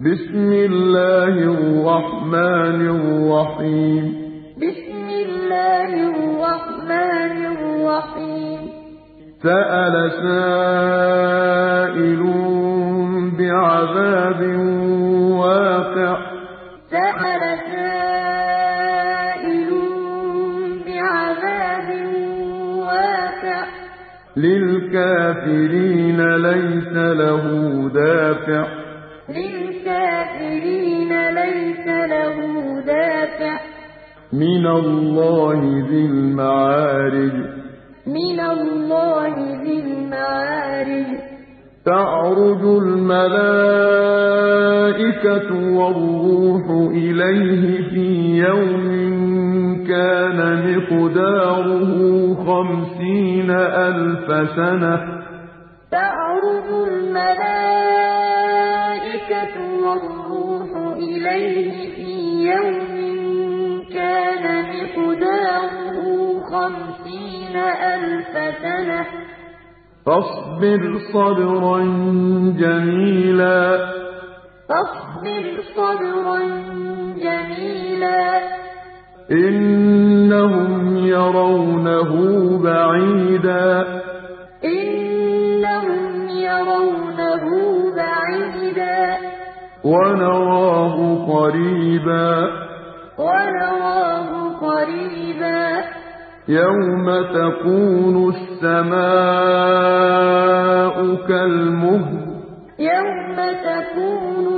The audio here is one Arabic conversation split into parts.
بسم الله الرحمن الرحيم. بسم الله الرحمن الرحيم. سأل سائل بعذاب واقع. سأل سائل بعذاب واقع. للكافرين ليس له دافع. للكافرين ليس له دافع. من الله ذي المعارج. من الله ذي المعارج. تعرج الملائكة والروح إليه في يوم كان مقداره 50,000 سنة. تعرج الملائكة والروح إليه في يوم كان مقداره 50,000 سنة. فاصبر صبرا جميلا. فاصبر صبرا جميلا. إنهم يرونه بعيدا. إنهم يرونه بعيدا. ونراه قريبا. ونراه قريبا. يوم تكون السماء كالمهل. يوم تكون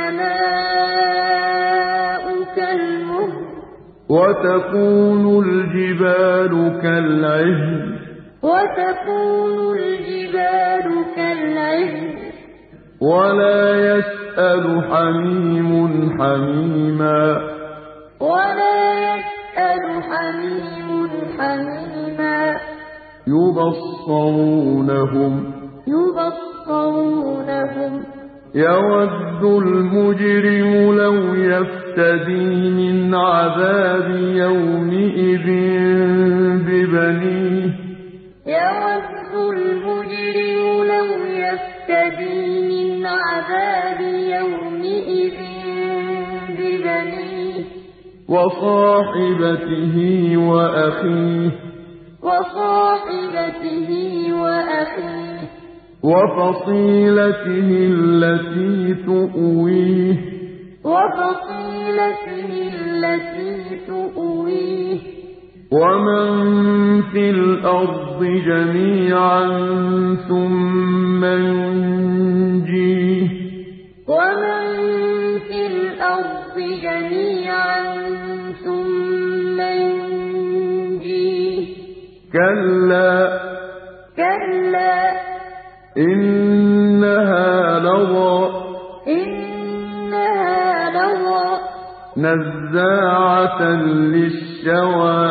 السماء كالمهل. وتكون الجبال كالعهن. وتكون الجبال كالعهن. ولا يسأل حميم حميما. ولا يسأل حميم حميما. يبصرونهم. يبصرونهم. يود المجرم لو يفتدي من عذاب يومئذ ببنيه. يود المجرم لو يفتدي من عذاب يومئذ ببنيه. وصاحبته وأخيه. وصاحبته وأخيه. وفصيلته التي تؤويه. وفصيلته التي تؤويه. ومن في الأرض جميعا ثم ينجيه. ومن في الأرض جميعا ثم ينجيه. كلا. كلا. إنها لظى. إنها لظى. نزاعة للشوى.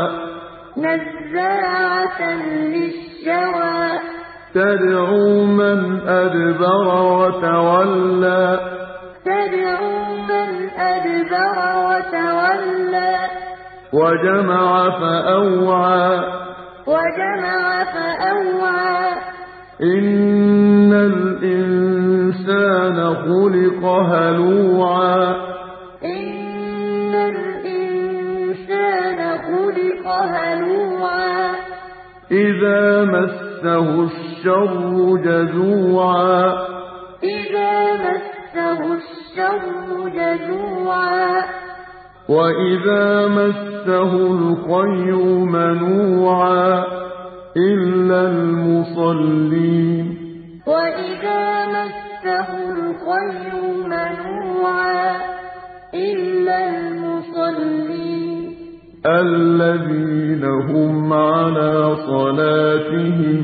نزاعة للشوى. تدعو من أدبر وتولى. تدعو من أدبر وتولى. وجمع فأوعى. وجمع فأوعى. إن الإنسان خلق هلوعا. إن الإنسان خلق هلوعا. إذا مسه الشر جزوعا. إذا مسه الشر جزوعا. وإذا مسه الخير منوعا. إلا المصلين. وإذا مسه الخير منوعا. إلا المصلين. الذين هم على صلاتهم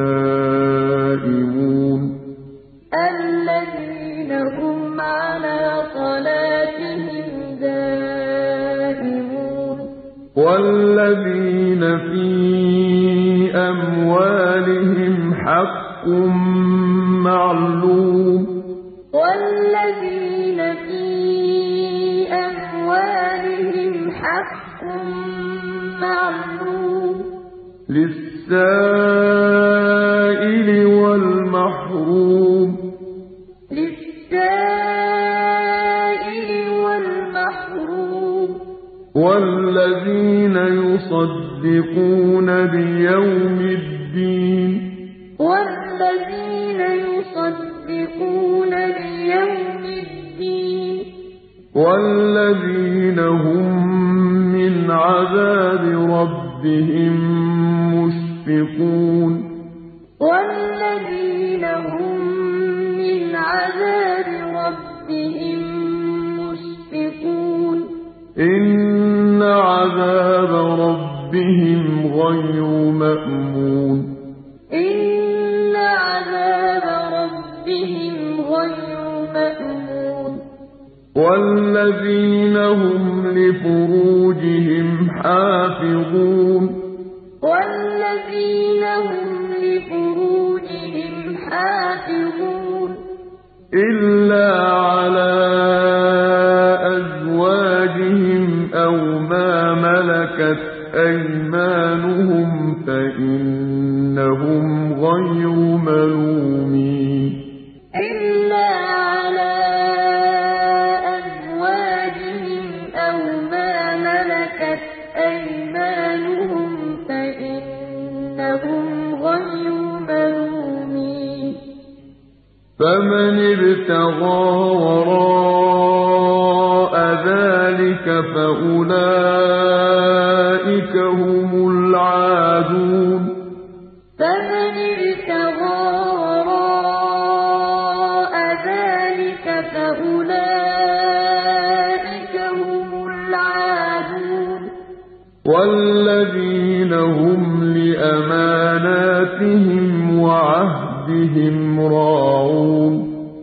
دائمون. الذين هم على صلاتهم دائمون. والذين في أموالهم حق معلوم. والذين في أموالهم حق معلوم. للسائل والمحروم. للسائل والذين يصدقون بيوم الدين والذين يصدقون بيوم الدين والذين هم من عذاب ربهم مشفقون والذين هم من عذاب ربهم مشفقون إن عذاب ربهم غير مأمون إن عذاب ربهم غير مأمون والذين هم لفروجهم حافظون والذين هم لفروجهم حافظون إلا على أزواجهم أو ما ملكت أيمانهم فإنهم غير ملومين إلا على أزواجهم أو ما ملكت أيمانهم فإنهم غير ملومين فمن ابتغى وراء ذلك فأولئك هم العادون فمن ابتغى وراء ذلك فأولئك هم العادون والذين هم لأماناتهم وعهدهم راعون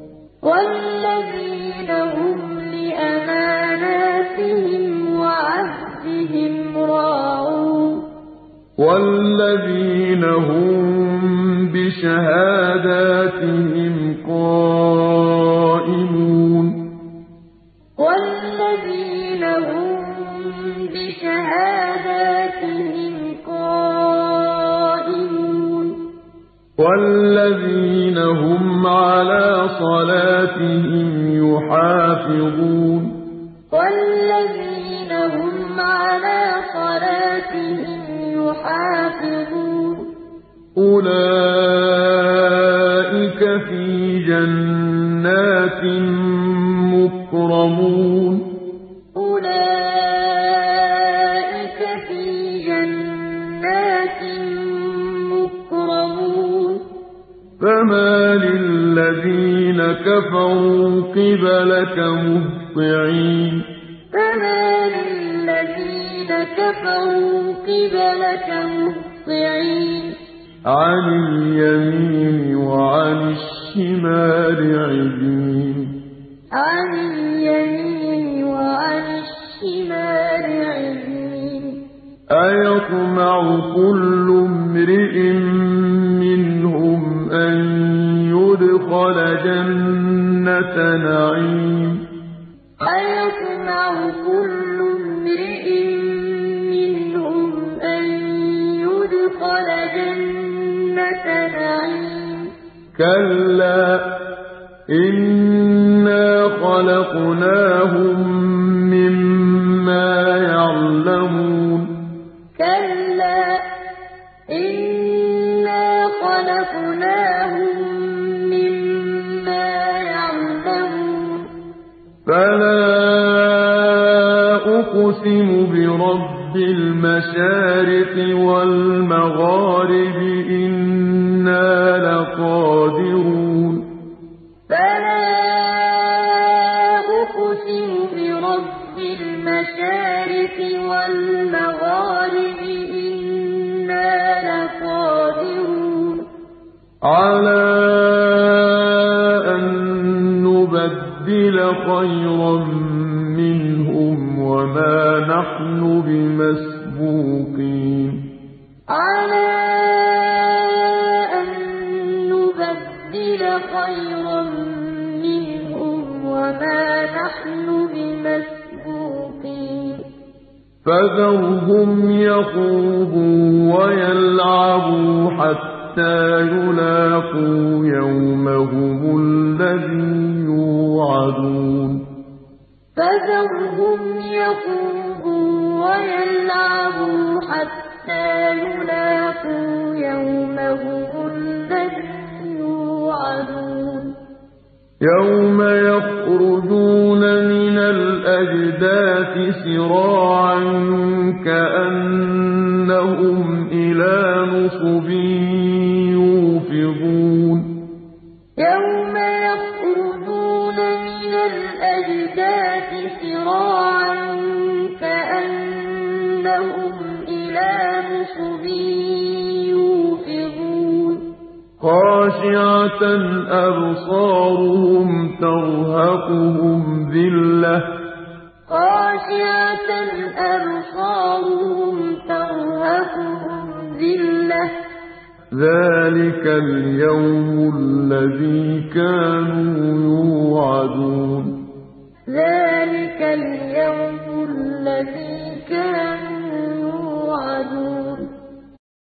والذين هم لأماناتهم وعهدهم راعون والذين هم بشهاداتهم قائمون والذين هم بشهاداتهم قائمون والذين هم على صلاتهم يحافظون والذين هم على صلاتهم يحافظون أولئك في جنات مكرمون أولئك في جنات مكرمون فما للذين كفروا قبلك مهطعين فما للذين كفروا قبلك مهطعين عن اليمين وعن الشمال عزين عن اليمين وعن الشمال عزين أيطمع كل امرئ منهم أن يدخل جنة نعيم أيطمع كل امرئ منهم أن يدخل جنة نعيم كلا إنا خلقناهم مما يعلمون كلا إنا خلقناهم مما يعلمون فلا أقسم برب المشارق والمغارب إنا لقادرون فلا أقسم برب المشارق والمغارب إنا لقادرون على أن نبدل خيرا منهم وما نحن بمسبوقين على أن نبدل خيرا منهم وما نحن بمسبوقين فذرهم يخوضوا ويلعبوا حتى يلاقوا يومهم الذي يوعدون فذرهم يخوضوا ويلعبوا حتى يلاقوا يومهم الذي يوعدون يوم يخرجون من الأجداث سراعا كأنهم إلى نصب يوفضون يوم يخرجون من الأجداث سراعا كأنهم إلى نصب يوفضون خاشعة أبصارهم ترهقهم ذلة خاشعة أبصارهم ترهقهم ذلة ذلك اليوم الذي كانوا يوعدون ذلك اليوم الذي كانوا